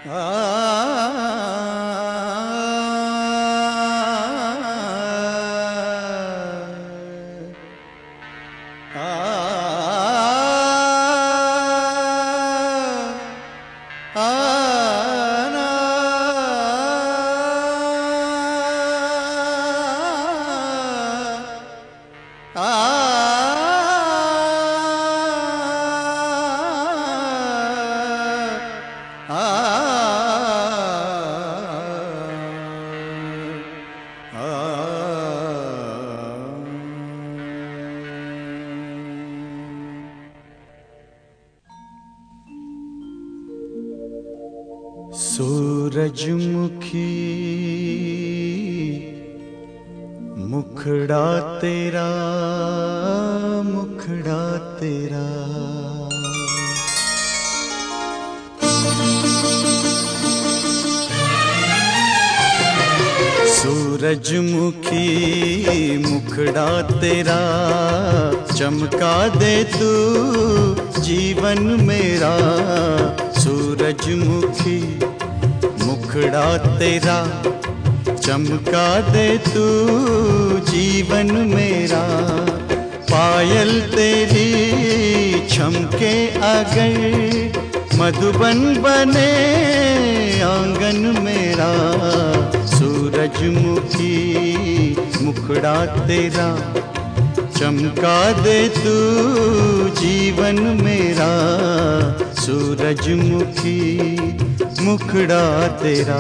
सूरजमुखी मुखड़ा तेरा, मुखड़ा तेरा, सूरजमुखी मुखड़ा तेरा, चमका दे तू जीवन मेरा। सूरजमुखी मुखड़ा तेरा, चमका दे तू जीवन मेरा। पायल तेरी छमके अगर, मधुबन बने आंगन मेरा। सूरजमुखी मुखड़ा तेरा, चमका दे तू जीवन मेरा। सूरजमुखी मुखड़ा तेरा।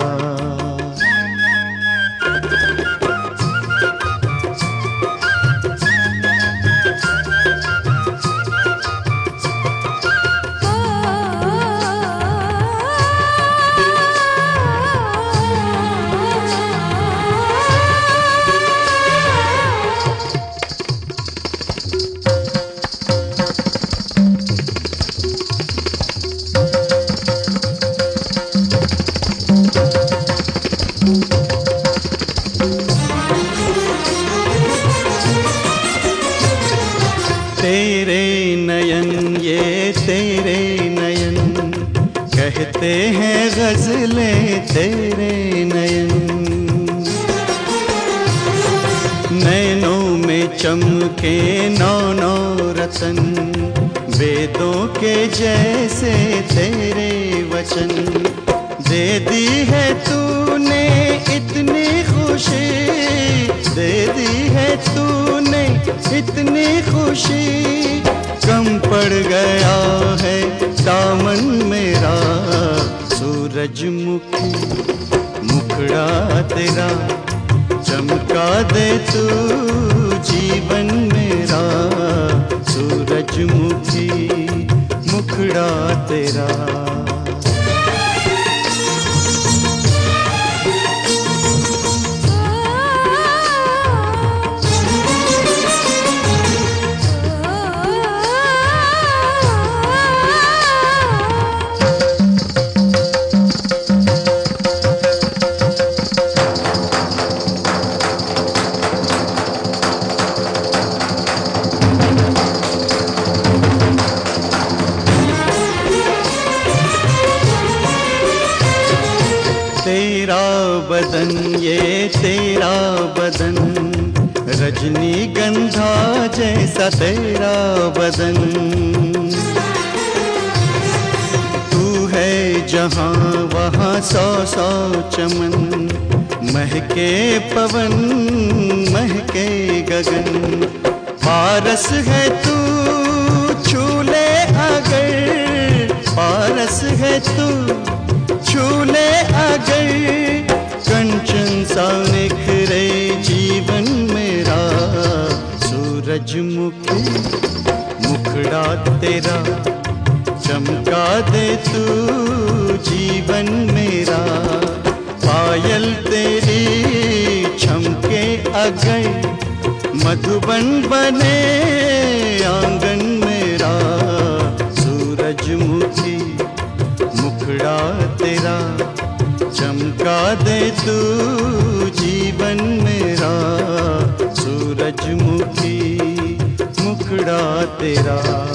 तेरे नयन ये तेरे नयन, कहते हैं गजलें तेरे नयन। नैनों में चमके नौ नौ रतन, वेदों के जैसे तेरे वचन। दे दी है तूने इतनी खुशी, दे दी है तूने इतनी खुशी। कम पड़ गया है दामन मेरा। सूरजमुखी मुखड़ा तेरा, चमका दे तू जीवन मेरा। सूरजमुखी मुखड़ा तेरा। तेरा बदन ये तेरा बदन, रजनीगंधा जैसा तेरा बदन। तू है जहाँ वहाँ सौ सौ चमन, महके पवन महके गगन। पारस है तू छूले अगर, पारस है तू छूले अगर। कंचन सा निखरे जीवन मेरा। सूरजमुखी मुखड़ा तेरा, चमका दे तू जीवन मेरा। पायल तेरी छमके अगर, मधुबन बने आंगन मेरा। सूरजमुखी मुखड़ा तेरा, चमका दे तू जीवन मेरा। सूरजमुखी मुखड़ा तेरा।